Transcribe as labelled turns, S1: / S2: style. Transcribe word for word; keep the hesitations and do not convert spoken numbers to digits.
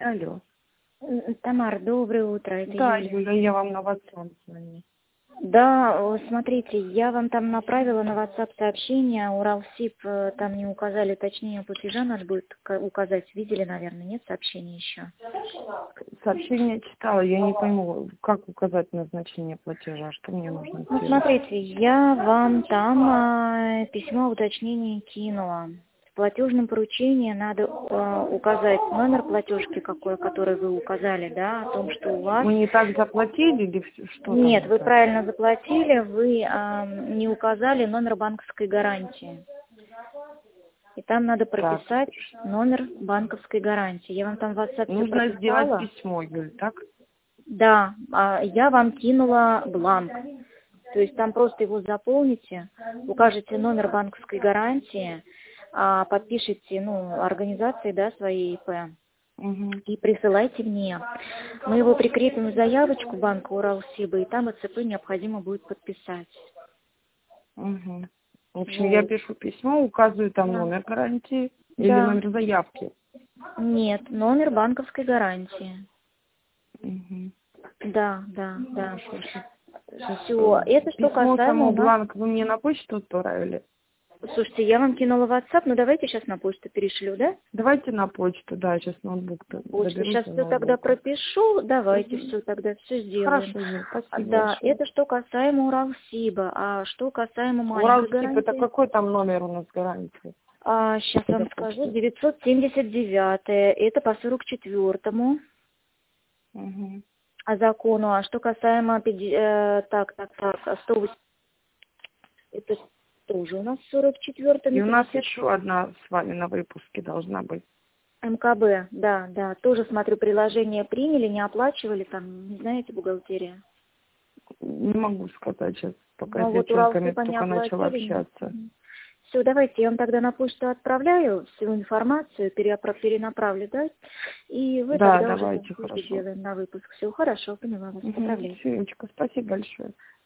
S1: Алло.
S2: М, Тамара, доброе утро, это
S1: Да,
S2: Юля.
S1: Юля, я вам на WhatsApp звоню.
S2: Да, о, смотрите, я вам там направила на WhatsApp сообщение, Уралсиб э, там не указали, точнее платежа надо будет ка- указать. Видели, наверное, нет сообщения еще?
S1: Сообщение читала, я не пойму, как указать назначение платежа, что мне нужно
S2: Ну,
S1: сделать?
S2: смотрите, я вам там а, письмо уточнения кинула. В платежном поручении надо а, указать номер платежки какой, который вы указали, да, о том, что у вас...
S1: Мы не так заплатили или вс- что там?
S2: Нет,
S1: не
S2: вы
S1: так?
S2: правильно заплатили, вы а, не указали номер банковской гарантии. И там надо
S1: Так.
S2: прописать номер банковской гарантии. Я вам там в WhatsApp все
S1: Нужно сделать
S2: прописала.
S1: письмо, Юль, так?
S2: Да, а, я вам кинула бланк. То есть там просто его заполните, укажете номер банковской гарантии, а, подпишите, ну, организации, да, своей ИП
S1: Угу.
S2: и присылайте мне. Мы его прикрепим в заявочку банка Уралсиба, и там ИЦП необходимо будет подписать.
S1: Угу. В общем, я
S2: Вот.
S1: пишу письмо, указываю там
S2: Да.
S1: номер гарантии или
S2: Да.
S1: номер заявки.
S2: Нет, номер банковской гарантии.
S1: Угу.
S2: Да, да, да.
S1: Сейчас,
S2: Все. Это что
S1: письмо
S2: касаемо
S1: само,
S2: у нас...
S1: бланк вы мне на почту отправили?
S2: Слушайте, я вам кинула в WhatsApp, ну давайте сейчас на почту перешлю, да?
S1: Давайте на почту, да, сейчас ноутбук
S2: Почту.
S1: доберусь
S2: Сейчас
S1: до
S2: все тогда
S1: ноутбука.
S2: пропишу, давайте
S1: Мгм.
S2: все тогда все сделаем.
S1: Хорошо, Юль,
S2: А,
S1: спасибо
S2: Да,
S1: большое.
S2: это что касаемо Уралсиба, а что касаемо маленькой
S1: Уралсиб, это
S2: гарантии?
S1: какой там номер у нас гарантии?
S2: А, сейчас
S1: До
S2: вам скажу,
S1: почты.
S2: девятьсот семьдесят девять, это по сорок четвёртому
S1: Угу.
S2: а закону, а что касаемо, пяти- э, так, так, так, а сто восемь, это тоже у нас сорок четвёртому
S1: И у нас
S2: пятьдесят.
S1: еще одна с вами на выпуске должна быть.
S2: МКБ, да, да, тоже смотрю, приложение приняли, не оплачивали, там, не знаете, бухгалтерия.
S1: Не могу сказать сейчас, пока
S2: Ну,
S1: с
S2: вот
S1: девчонками
S2: Уралсиб они
S1: только начала
S2: оплатили, нет.
S1: общаться.
S2: Все, давайте, я вам тогда на почту отправляю всю информацию, переопра- перенаправлю, да, и вы
S1: Да,
S2: тогда уже
S1: давайте,
S2: там
S1: хорошо.
S2: делаем на выпуск. Все, хорошо, поняла вас,
S1: Угу.
S2: поздравляю.
S1: Сюречка, спасибо большое.